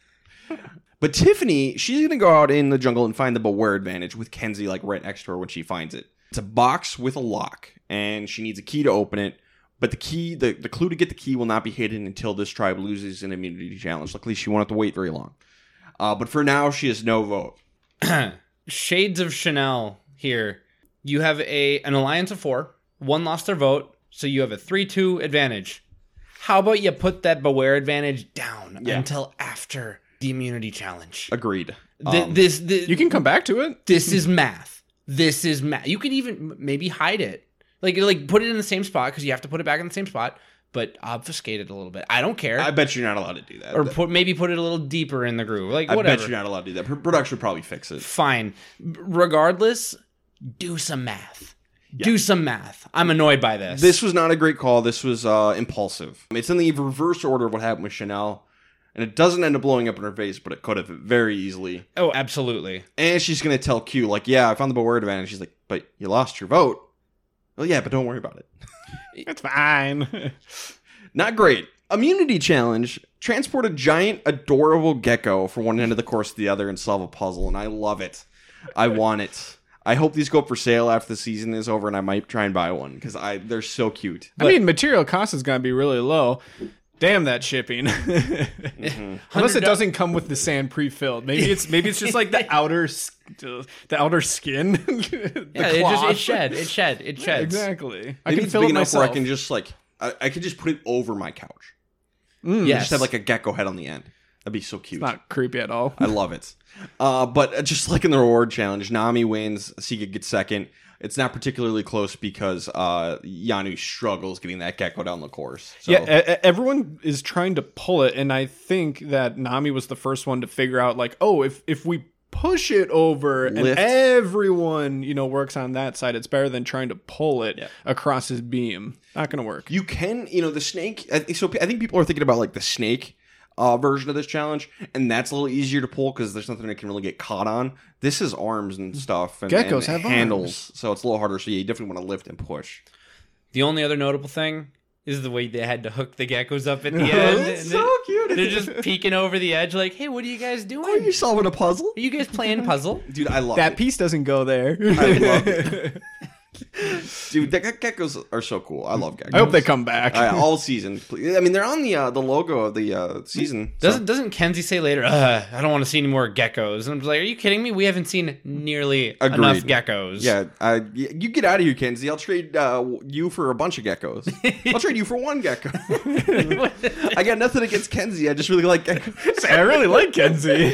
But Tiffany, she's going to go out in the jungle and find the Beware Advantage with Kenzie, like, right next to her when she finds it. It's a box with a lock, and she needs a key to open it. But the key, the, the clue to get the key will not be hidden until this tribe loses an immunity challenge. Luckily, she won't have to wait very long. Uh, but for now, she has no vote. Shades of Chanel here. You have a an alliance of four. One lost their vote, so you have a three two advantage. How about you put that Beware advantage down Yeah. until after the immunity challenge? Agreed. Th- Um, this, this, You can come back to it. this is math. This is math. You could even maybe hide it. Like, like put it in the same spot because you have to put it back in the same spot, but obfuscate it a little bit. I don't care. I bet you're not allowed to do that. or put maybe put it a little deeper in the groove. Like I whatever. bet you're not allowed to do that. Pr- Production would probably fix it. Fine. Regardless, do some math. Do some math. I'm annoyed by this. This was not a great call. This was uh, impulsive. It's in the reverse order of what happened with Chanel. And it doesn't end up blowing up in her face, but it could have very easily. Oh, absolutely. And she's going to tell Q, like, yeah, I found the Beware advantage. She's like, but you lost your vote. Well, yeah, but don't worry about it. It's fine. Not great. Immunity challenge. Transport a giant, adorable gecko from one end of the course to the other and solve a puzzle. And I love it. I want it. I hope these go up for sale after the season is over, and I might try and buy one because I they're so cute. I mean, material cost is going to be really low. Damn that shipping. Mm-hmm. Unless it doesn't come with the sand pre-filled. Maybe it's maybe it's just like the outer s- the outer skin. the Yeah, it just cloth. it shed, it shed, it sheds. Exactly. I Maybe can it's fill big it enough myself. where I can just like I, I could just put it over my couch. Mm, Yes. Just have like a gecko head on the end. That'd be so cute. Not creepy at all. I love it. Uh, but just like in the reward challenge, Nami wins. Sika gets second. It's not particularly close because uh, Yanu struggles getting that gecko down the course. So. Yeah, e- e- everyone is trying to pull it, and I think that Nami was the first one to figure out, like, oh, if if we push it over and Lift. everyone, you know, works on that side, it's better than trying to pull it Yeah. across his beam. Not gonna work. You can, you know, the snake. I think- So I think people are thinking about like the snake uh, version of this challenge, and that's a little easier to pull because there's nothing that can really get caught on. This is arms and stuff, and, Geckos and have handles, arms. so it's a little harder. So yeah, you definitely want to lift and push. The only other notable thing is the way they had to hook the geckos up at the end. It's and so they- cute. They're just peeking over the edge, like, "Hey, what are you guys doing? Are you solving a puzzle, Are you guys playing puzzle?" dude? I love That it. piece doesn't go there. I love it. Dude, the ge- geckos are so cool. I love geckos. I hope they come back. Uh, all season. I mean, they're on the uh, the logo of the uh, season. so- Doesn't doesn't Kenzie say later? Ugh, I don't want to see any more geckos. And I'm just like, are you kidding me? We haven't seen nearly Agreed. enough geckos. Yeah, uh, y- you get out of here, Kenzie. I'll trade uh, you for a bunch of geckos. I'll trade you for one gecko. I got nothing against Kenzie. I just really like geckos. I really like Kenzie.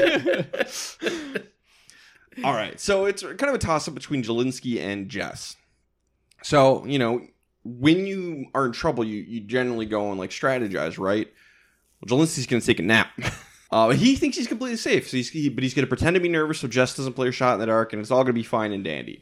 All right, so it's kind of a toss up between Jelinski and Jess. So you know, when you are in trouble, you you generally go and like strategize, right? Well, Jelinski's going to take a nap. Uh, he thinks he's completely safe, so he's, he, but he's going to pretend to be nervous so Jess doesn't play her shot in the dark, and it's all going to be fine and dandy.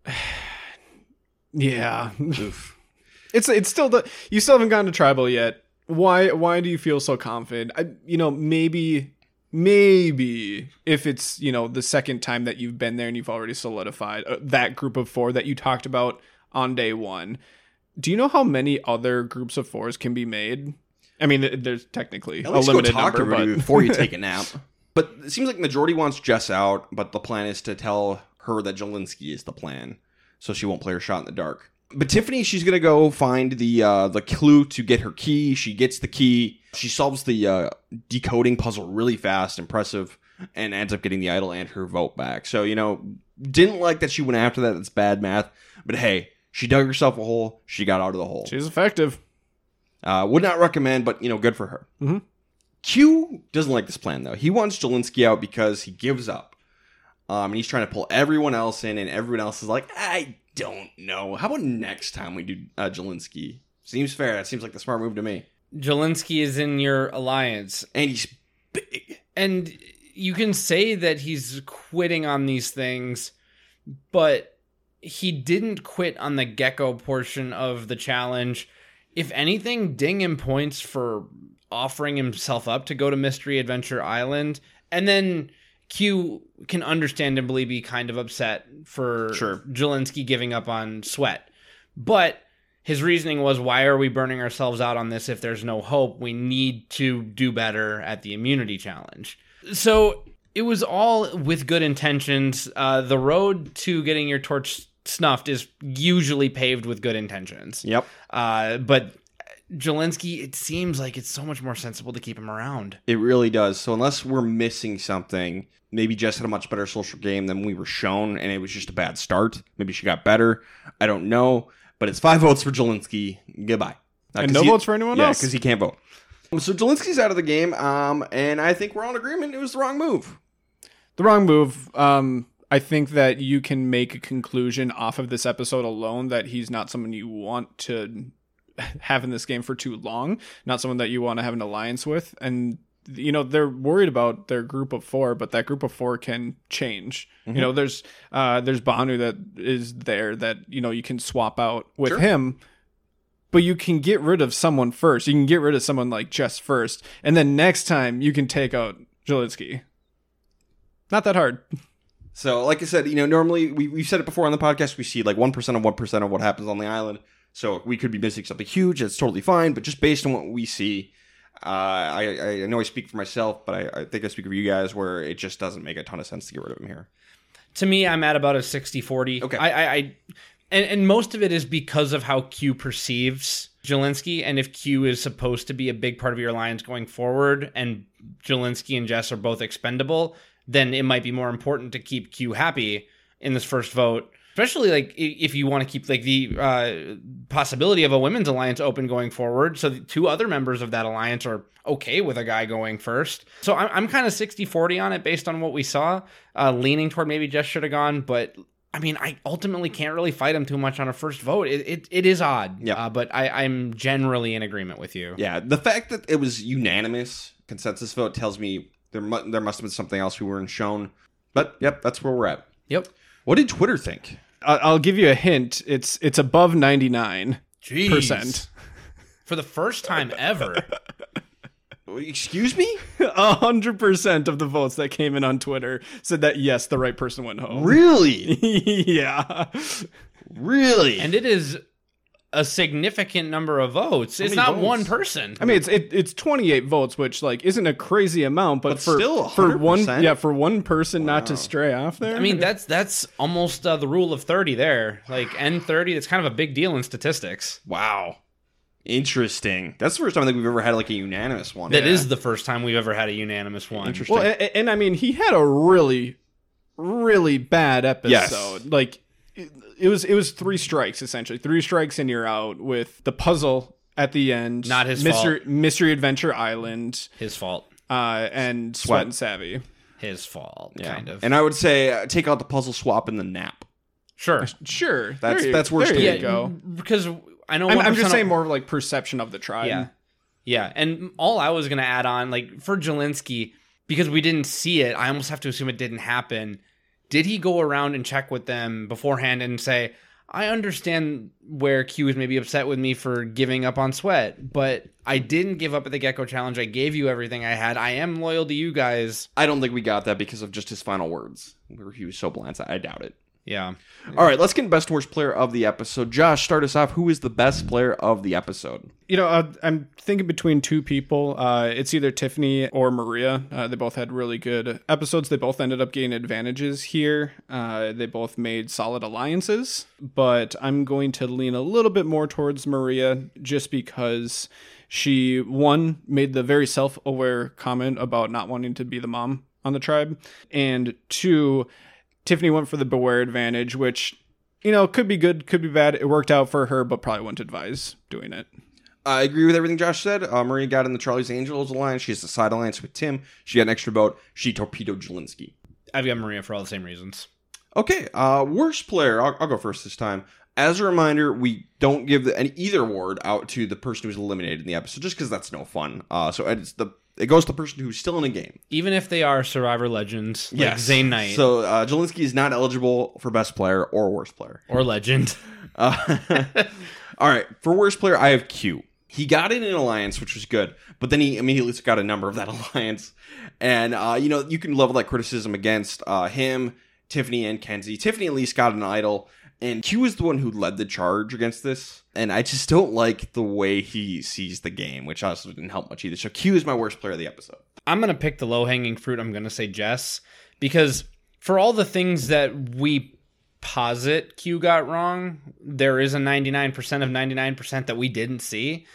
Yeah. Oof. It's it's still the you still haven't gotten to tribal yet. Why why do you feel so confident? I, you know, maybe maybe if it's, you know, the second time that you've been there and you've already solidified uh, that group of four that you talked about on day one. Do you know how many other groups of fours can be made? I mean, th- there's technically At a least go limited talk to number, everybody but before you take a nap. But it seems like the majority wants Jess out, but the plan is to tell her that Jelinski is the plan, so she won't play her shot in the dark. But Tiffany, she's gonna go find the uh, the clue to get her key. She gets the key. She solves the uh, decoding puzzle really fast, impressive, and ends up getting the idol and her vote back. So you know, didn't like that she went after that. That's bad math. But hey, she dug herself a hole. She got out of the hole. she's effective. Uh, would not recommend, but you know, good for her. Mhm. Q doesn't like this plan though. He wants Jelinski out because he gives up. Um, and he's trying to pull everyone else in, and everyone else is like, I don't know. How about next time we do uh, Jelinski? Seems fair. That seems like the smart move to me. Jelinski is in your alliance, And he's big. and you can say that he's quitting on these things, but he didn't quit on the gecko portion of the challenge. If anything, ding him points for offering himself up to go to Mystery Adventure Island. And then Q can understandably be kind of upset for Sure. Jelinski giving up on Sweat. But his reasoning was, why are we burning ourselves out on this if there's no hope? We need to do better at the immunity challenge. So it was all with good intentions. Uh, the road to getting your torch snuffed is usually paved with good intentions. Yep. Uh, but Jelensky, it seems like it's so much more sensible to keep him around. It really does. So unless we're missing something, maybe Jess had a much better social game than we were shown, and it was just a bad start. Maybe she got better. I don't know. But it's five votes for Jelensky. Goodbye. Uh, And no he- votes for anyone yeah, else. because he can't vote. So Jelensky's out of the game, um, and I think we're all in agreement it was the wrong move. The wrong move. Um, I think that you can make a conclusion off of this episode alone that he's not someone you want to have in this game for too long, not someone that you want to have an alliance with. And, you know, they're worried about their group of four, but that group of four can change. Mm-hmm. You know, there's uh, there's Banu that is there that, you know, you can swap out with Sure. him. But you can get rid of someone first. You can get rid of someone like Jess first. And then next time you can take out Jelensky. Not that hard. So, like I said, you know, normally we, we've said it before on the podcast, we see like one percent of one percent of what happens on the island. So we could be missing something huge. That's totally fine. But just based on what we see, uh, I, I know I speak for myself, but I, I think I speak for you guys where it just doesn't make a ton of sense to get rid of him here. To me, I'm at about a sixty forty. Okay. I, I, I and, and most of it is because of how Q perceives Jelensky, and if Q is supposed to be a big part of your alliance going forward, and Jelensky and Jess are both expendable, then it might be more important to keep Q happy in this first vote. Especially like i- if you want to keep like the uh, possibility of a women's alliance open going forward, so the two other members of that alliance are okay with a guy going first. So I'm, I'm kind of sixty forty on it based on what we saw, uh, leaning toward maybe Jess should have gone, but I mean, I ultimately can't really fight him too much on a first vote. It it, it is odd, Yeah. uh, but I, I'm generally in agreement with you. Yeah, the fact that it was unanimous consensus vote tells me there mu- there must have been something else we weren't shown. But, yep, that's where we're at. Yep. What did Twitter think? I- I'll give you a hint. It's it's above ninety-nine percent. For the first time ever. Excuse me? A hundred percent of the votes that came in on Twitter said that yes, the right person went home. Really? Yeah. Really? And it is a significant number of votes. It's many not votes? one person. I mean, it's it, it's twenty-eight votes, which like isn't a crazy amount, but, But for still, for one one hundred percent? yeah for one person not to stray off there. I mean, that's that's almost uh, the rule of thirty there. Like N thirty, that's kind of a big deal in statistics. Wow. Interesting. That's the first time I think we've ever had like a unanimous one. That is the first time we've ever had a unanimous one. Interesting. well, and, and I mean, he had a really, really bad episode. Yes. Like it, it was it was three strikes essentially, three strikes and you're out with the puzzle at the end. Not his Mystery, fault. Mystery Adventure Island, His fault. uh, and Sweat, Sweat. and Savvy. His fault, Yeah. kind of. And I would say uh, take out the puzzle swap and the nap. sure. Sure, That's- there you- that's worse There than you it. go. Because I know I'm, one I'm just percent saying of- more of like perception of the tribe. Yeah. Yeah. And all I was going to add on, like for Jelensky, because we didn't see it, I almost have to assume it didn't happen. Did he go around and check with them beforehand and say, I understand where Q is maybe upset with me for giving up on Sweat, but I didn't give up at the Gecko Challenge. I gave you everything I had. I am loyal to you guys. I don't think we got that because of just his final words. Where he was so blindsided. I doubt it. Yeah. All right, let's get best and worst player of the episode. Josh, start us off. Who is the best player of the episode? You know, uh, I'm thinking between two people. Uh, it's either Tiffany or Maria. Uh, they both had really good episodes. They both ended up getting advantages here. Uh, they both made solid alliances, but I'm going to lean a little bit more towards Maria just because she, one, made the very self-aware comment about not wanting to be the mom on the tribe, and two, Tiffany went for the beware advantage, which, you know, could be good, could be bad. It worked out for her, but probably wouldn't advise doing it. I agree with everything Josh said. Uh, Maria got in the Charlie's Angels alliance. She has a side alliance with Tim. She got an extra vote. She torpedoed Jelensky. I've got Maria for all the same reasons. Okay, uh, worst player. I'll, I'll go first this time. As a reminder, we don't give the, any, either award out to the person who's eliminated in the episode, just because that's no fun. Uh, so it's the it goes to the person who's still in a game. Even if they are Survivor legends, like Zayn Knight So uh, Jelensky is not eligible for best player or worst player. or legend. Uh, all right, for worst player, I have Q. He got in an alliance, which was good, but then he immediately got a number of that alliance. And, uh, you know, you can level that criticism against uh, him, Tiffany, and Kenzie. Tiffany at least got an idol, and Q is the one who led the charge against this. And I just don't like the way he sees the game, which also didn't help much either. So Q is my worst player of the episode. I'm going to pick the low-hanging fruit. I'm going to say Jess, because for all the things that we posit Q got wrong, there is a ninety-nine percent of ninety-nine percent that we didn't see.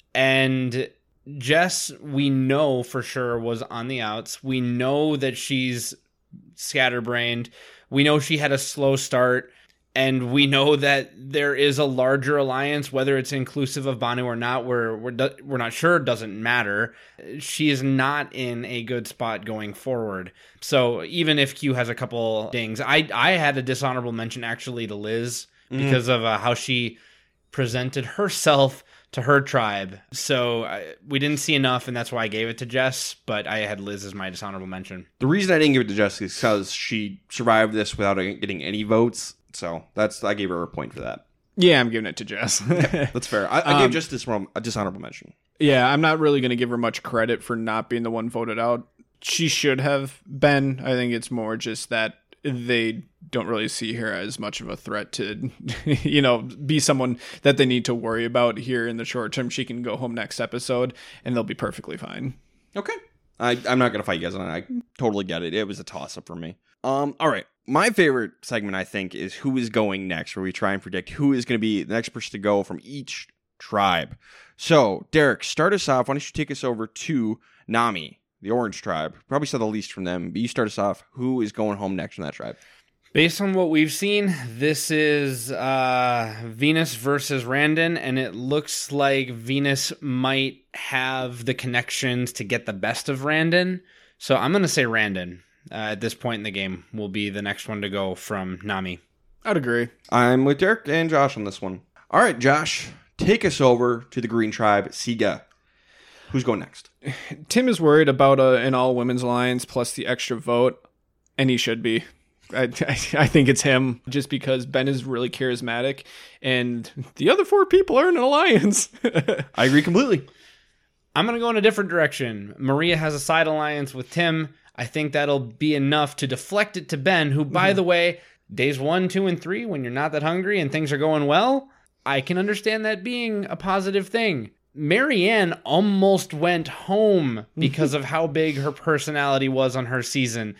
And Jess, we know for sure, was on the outs. We know that she's scatterbrained. We know she had a slow start. And we know that there is a larger alliance, whether it's inclusive of Banu or not, we're, we're, we're not sure. It doesn't matter. She is not in a good spot going forward. So even if Q has a couple dings, I, I had a dishonorable mention actually to Liz mm-hmm. because of uh, how she presented herself to her tribe. So I, we didn't see enough, and that's why I gave it to Jess, but I had Liz as my dishonorable mention. The reason I didn't give it to Jess is because she survived this without getting any votes. So that's I gave her a point for that. Yeah, I'm giving it to Jess. Yeah, that's fair. I, I um, gave Jess this one a dishonorable mention. Yeah, I'm not really going to give her much credit for not being the one voted out. She should have been. I think it's more just that they don't really see her as much of a threat to, you know, be someone that they need to worry about here in the short term. She can go home next episode, and they'll be perfectly fine. Okay. I, I'm not going to fight you guys on it. I totally get it. It was a toss-up for me. Um. All right. My favorite segment, I think, is who is going next, where we try and predict who is going to be the next person to go from each tribe. So, Derek, start us off. Why don't you take us over to Nami, the Orange Tribe? Probably saw the least from them, but you start us off. Who is going home next from that tribe? Based on what we've seen, this is uh, Venus versus Randon, and it looks like Venus might have the connections to get the best of Randon. So I'm going to say Randon. Uh, at this point in the game, will be the next one to go from Nami. I'd agree. I'm with Derek and Josh on this one. All right, Josh, take us over to the Green Tribe, Siga. Who's going next? Tim is worried about a, an all-women's alliance plus the extra vote, and he should be. I, I, I think it's him, just because Ben is really charismatic, and the other four people are in an alliance. I agree completely. I'm going to go in a different direction. Maria has a side alliance with Tim. I think that'll be enough to deflect it to Ben, who, by mm-hmm. the way, days one, two, and three, when you're not that hungry and things are going well, I can understand that being a positive thing. Marianne almost went home because of how big her personality was on her season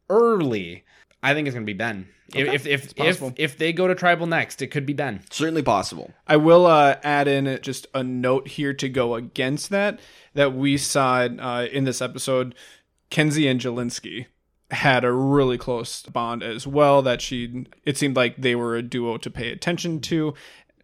early. I think it's going to be Ben. Okay. If if if, if if they go to Tribal next, it could be Ben. Certainly possible. I will uh, add in just a note here to go against that, that we saw uh, in this episode. Kenzie and Jelinski had a really close bond as well, that she, it seemed like they were a duo to pay attention to.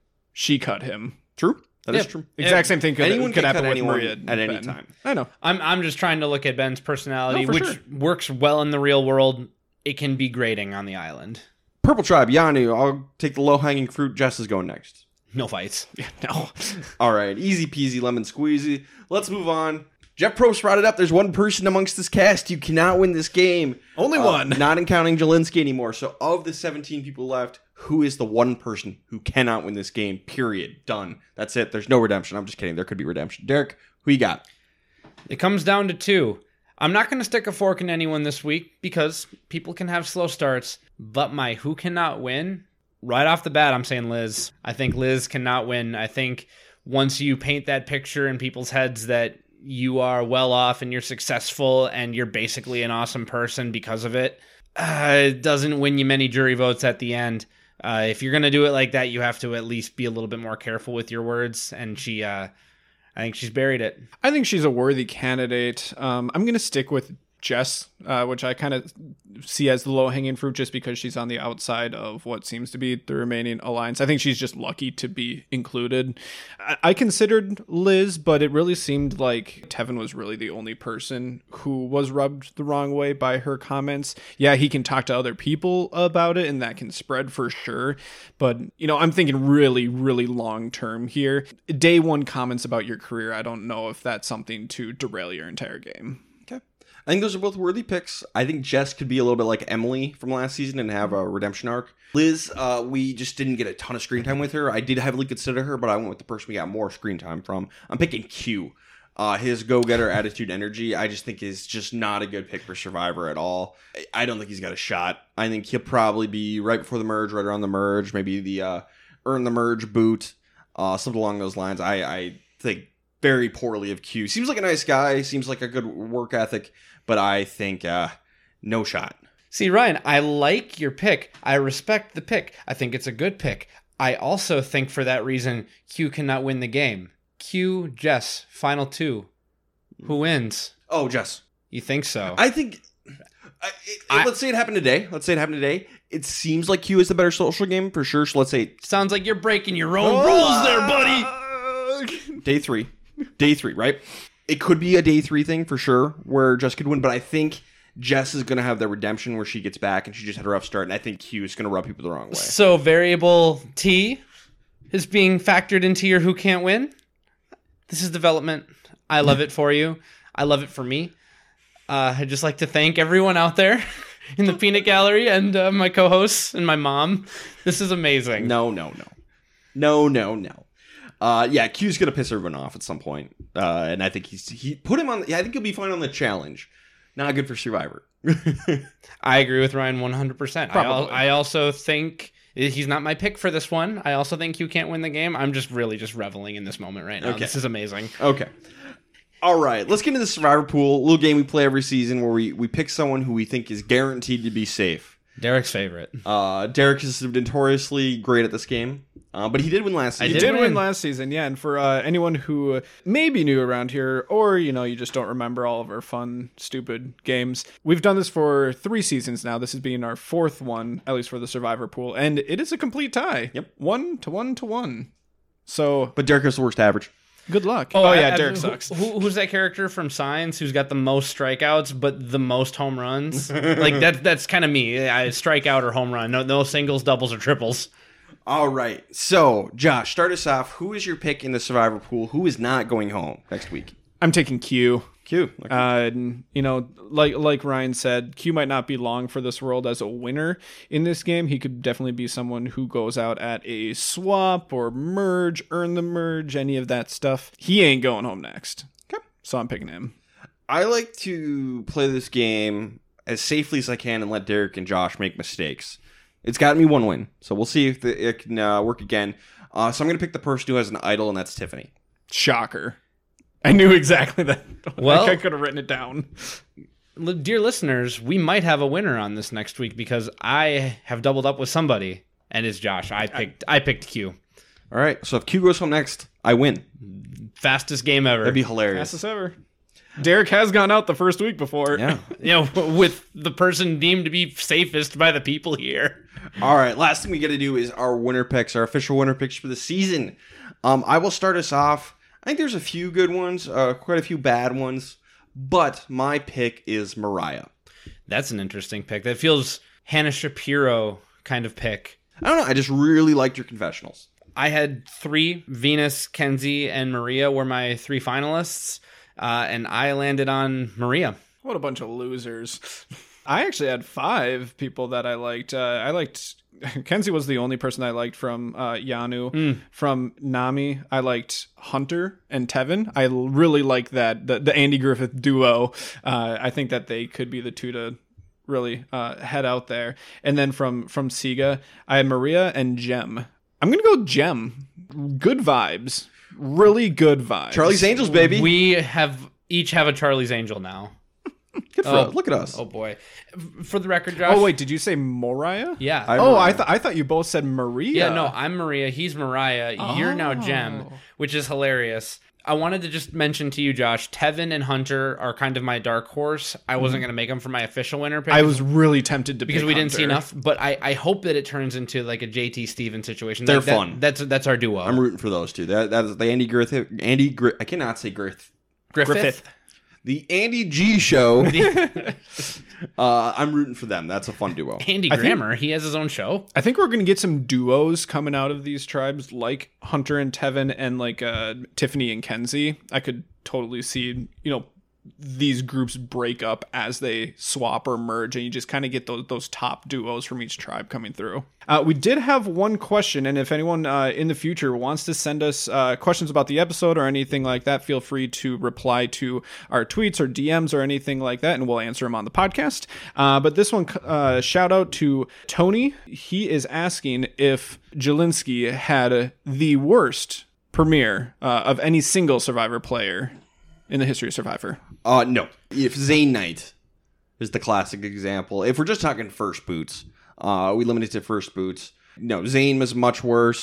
She cut him. True. That yeah, is true. Exact same thing could, anyone could can happen cut with anyone Maria at any Ben. time. I know. I'm I'm just trying to look at Ben's personality, no, which sure. works well in the real world. It can be grating on the island. Purple Tribe, Yanu. I'll take the low-hanging fruit. Jess is going next. No fights. Yeah, no. All right. Easy peasy, lemon squeezy. Let's move on. Jeff Probst brought it up. There's one person amongst this cast. You cannot win this game. Only uh, one. Not counting Jelinski anymore. So of the seventeen people left, who is the one person who cannot win this game? Period. Done. That's it. There's no redemption. I'm just kidding. There could be redemption. Derek, who you got? It comes down to two. I'm not going to stick a fork in anyone this week because people can have slow starts. But my who cannot win, right off the bat, I'm saying Liz. I think Liz cannot win. I think once you paint that picture in people's heads that you are well off and you're successful and you're basically an awesome person because of it, uh, it doesn't win you many jury votes at the end. Uh, if you're going to do it like that, you have to at least be a little bit more careful with your words. And she, uh, I think she's buried it. I think she's a worthy candidate. Um, I'm going to stick with Jess, uh, which I kind of see as the low-hanging fruit just because she's on the outside of what seems to be the remaining alliance. I think she's just lucky to be included. I, I considered Liz, but it really seemed like Tevin was really the only person who was rubbed the wrong way by her comments. Yeah, he can talk to other people about it, and that can spread for sure. But, you know, I'm thinking really, really long-term here. Day one comments about your career, I don't know if that's something to derail your entire game. I think those are both worthy picks. I think Jess could be a little bit like Emily from last season and have a redemption arc. Liz, uh, we just didn't get a ton of screen time with her. I did heavily consider her, but I went with the person we got more screen time from. I'm picking Q. Uh, his go-getter attitude, energy, I just think is just not a good pick for Survivor at all. I don't think he's got a shot. I think he'll probably be right before the merge, right around the merge, maybe the uh, earn the merge boot, uh, something along those lines. I, I think very poorly of Q. Seems like a nice guy, seems like a good work ethic, but I think uh, no shot. See, Ryan, I like your pick. I respect the pick. I think it's a good pick. I also think for that reason, Q cannot win the game. Q, Jess, final two. Who wins? Oh, Jess. You think so? I think. I, it, I- let's say it happened today. Let's say it happened today. It seems like Q is the better social game for sure. So let's say Sounds like you're breaking your own rules there, buddy. day three. Day three, right? It could be a day three thing for sure where Jess could win, but I think Jess is going to have the redemption where she gets back and she just had a rough start, and I think Q is going to rub people the wrong way. So variable T is being factored into your who can't win. This is development. I love it for you. I love it for me. Uh, I'd just like to thank everyone out there in the peanut gallery and uh, my co-hosts and my mom. This is amazing. No, no, no. No, no, no. Uh, yeah, Q's going to piss everyone off at some point. Uh, and I think he's he put him on. Yeah, I think he'll be fine on the challenge. Not good for Survivor. I agree with Ryan one hundred percent. I, al- Probably. I also think he's not my pick for this one. I also think you can't win the game. I'm just really just reveling in this moment right now. Okay. This is amazing. Okay. All right, let's get into the Survivor Pool. A little game we play every season where we, we pick someone who we think is guaranteed to be safe. Derek's favorite. Uh, Derek is notoriously great at this game, uh, but he did win last I season. You did did win win. last season, yeah. And for uh, anyone who may be new around here, or you know, you just don't remember all of our fun, stupid games, we've done this for three seasons now. This is being our fourth one, at least for the Survivor Pool, and it is a complete tie. Yep. one to one to one. So But Derek has the worst average. good luck. Oh, I- yeah, I- Derek who- sucks. Who, who's that character from Signs who's got the most strikeouts but the most home runs? Like that. That's kind of me. I strikeout or home run. No, no singles, doubles, or triples. All right, so Josh, start us off. Who is your pick in the Survivor Pool? Who is not going home next week? I'm taking Q. Q. Okay. Uh, and, you know, like like Ryan said, Q might not be long for this world as a winner in this game. He could definitely be someone who goes out at a swap or merge, earn the merge, any of that stuff. He ain't going home next. Okay. So I'm picking him. I like to play this game as safely as I can and let Derek and Josh make mistakes. It's gotten me one win, so we'll see if the, it can uh, work again. Uh, so I'm going to pick the person who has an idol, and that's Tiffany. Shocker. I knew exactly that. Well- Like I could have written it down. Li- Dear listeners, we might have a winner on this next week because I have doubled up with somebody, and it's Josh. I picked. I picked Q. All right, so if Q goes home next, I win. Fastest game ever. That'd be hilarious. Fastest ever. Derek has gone out the first week before. Yeah. you know, with the person deemed to be safest by the people here. All right, last thing we got to do is our winner picks, our official winner picks for the season. Um, I will start us off. I think there's a few good ones, uh, quite a few bad ones, but my pick is Mariah. That's an interesting pick. That feels Hannah Shapiro kind of pick. I don't know. I just really liked your confessionals. I had three. Venus, Kenzie, and Maria were my three finalists, uh, and I landed on Maria. What a bunch of losers. I actually had five people that I liked. Uh, I liked... Kenzie was the only person I liked from uh, Yanu. Mm. From Nami, I liked Hunter and Tevin. I l- really like that, the, the Andy Griffith duo. Uh, I think that they could be the two to really uh, head out there. And then from, from Siga, I had Maria and Jem. I'm going to go Jem. Good vibes. Really good vibes. Charlie's Angels, baby. We have each have a Charlie's Angel now. Good for Oh. us. Look at us. Oh boy! F- For the record, Josh. Oh, wait, did you say Moriah? Yeah. I- Oh, I Mariah. thought I thought you both said Maria. Yeah, no, I'm Maria. He's Mariah. You're now Jem, Oh. which is hilarious. I wanted to just mention to you, Josh, Tevin and Hunter are kind of my dark horse. I wasn't going to make them for my official winner pick. I was really tempted to because pick we didn't see Hunter. enough, but I, I hope that it turns into like a J T Stevens situation. They're Like, that- fun. That's that's our duo. I'm rooting for those two. That that is the Andy Griffith. Andy Gri- I cannot say Griffith. Griffith. Griffith. The Andy G show. uh, I'm rooting for them. That's a fun duo. Andy I think- Grammer. He has his own show. I think we're going to get some duos coming out of these tribes, like Hunter and Tevin, and like uh, Tiffany and Kenzie. I could totally see, you know, these groups break up as they swap or merge, and you just kind of get those those top duos from each tribe coming through. Uh, we did have one question, and if anyone uh, in the future wants to send us uh, questions about the episode or anything like that, feel free to reply to our tweets or D Ms or anything like that, and we'll answer them on the podcast. Uh, but this one, uh, shout out to Tony. He is asking if Jelinski had the worst premiere uh, of any single Survivor player in the history of Survivor. Uh, no. If Zane Knight is the classic example, if we're just talking first boots, uh, we limit it to first boots. No, Zane was much worse.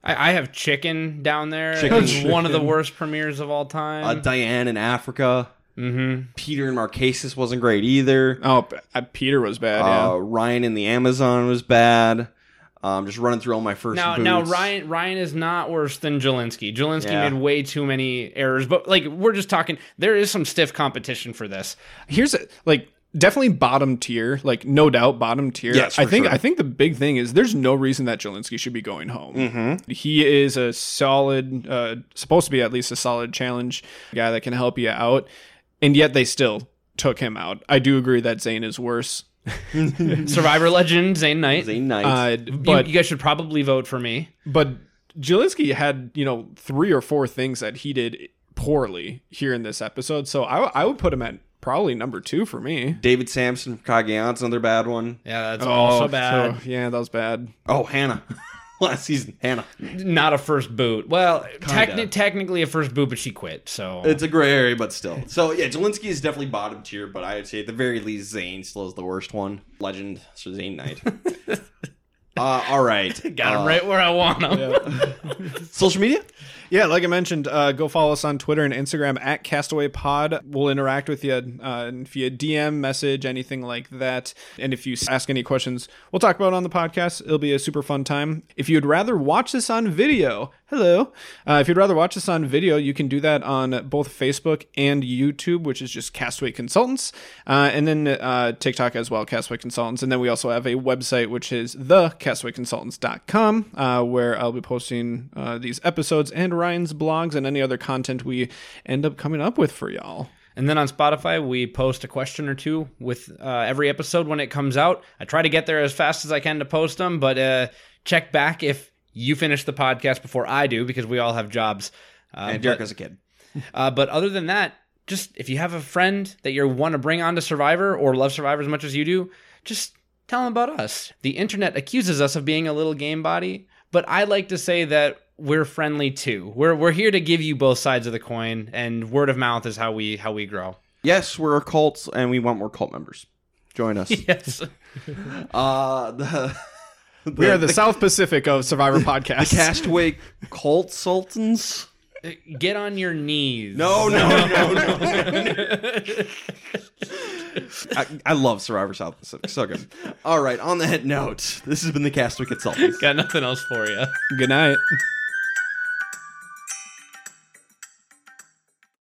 I, I have Chicken down there. Chicken. It's one of the worst premieres of all time. Uh, Diane in Africa. Mm-hmm. Peter in Marquesas wasn't great either. Oh, uh, Peter was bad. Uh, Yeah. Ryan in the Amazon was bad. Um, just running through all my first Now, boots. now Ryan Ryan is not worse than Jelinski. Jelinski Yeah. made way too many errors, but like we're just talking. There is some stiff competition for this. Here's a, like definitely bottom tier, like no doubt bottom tier. Yes, I for think sure. I think the big thing is there's no reason that Jelinski should be going home. Mm-hmm. He is a solid, uh, supposed to be at least a solid challenge guy that can help you out, and yet they still took him out. I do agree that Zane is worse. Survivor legend Zane Knight. Zane Knight. Uh, You- but you guys should probably vote for me. but Jelinski had, you know, three or four things that he did poorly here in this episode. So I, I would put him at probably number two for me. David Sampson from Kageyan's another bad one. Yeah, that's also bad. So, yeah, that was bad. Oh, Hannah. Last season, Hannah. Not a first boot. Well, techni- Kinda. technically a first boot, but she quit. So It's a gray area, but still. So, yeah, Jelinski is definitely bottom tier, but I would say at the very least, Zane still is the worst one. Legend, so Zane Knight. uh, all right. got him Uh, right where I want him. Social media? Yeah, like I mentioned, uh, go follow us on Twitter and Instagram at Castaway Pod. We'll interact with you uh, via D M, message, anything like that. And if you ask any questions, we'll talk about it on the podcast. It'll be a super fun time. If you'd rather watch this on video, hello. Uh, if you'd rather watch this on video, you can do that on both Facebook and YouTube, which is just Castaway Consultants, uh, and then uh, TikTok as well, Castaway Consultants. And then we also have a website, which is the castaway consultants dot com, uh, where I'll be posting uh, these episodes and Ryan's blogs and any other content we end up coming up with for y'all. And then on Spotify, we post a question or two with uh, every episode when it comes out. I try to get there as fast as I can to post them, but uh, check back if you finish the podcast before I do, because we all have jobs. Uh, And but, Derek as a kid. uh, but other than that, just if you have a friend that you want to bring on to Survivor or love Survivor as much as you do, just tell them about us. The internet accuses us of being a little game body, but I like to say that we're friendly too. We're we're here to give you both sides of the coin, and word of mouth is how we how we grow. Yes, we're a cult, and we want more cult members. Join us. Yes. uh, the, We are the, South Pacific of Survivor podcasts. the Castaway Cult Sultans. Get on your knees. No, no, no, no. I, I love Survivor South Pacific. So good. All right, on that note, this has been the Castaway Consultants. Got nothing else for you. Good night.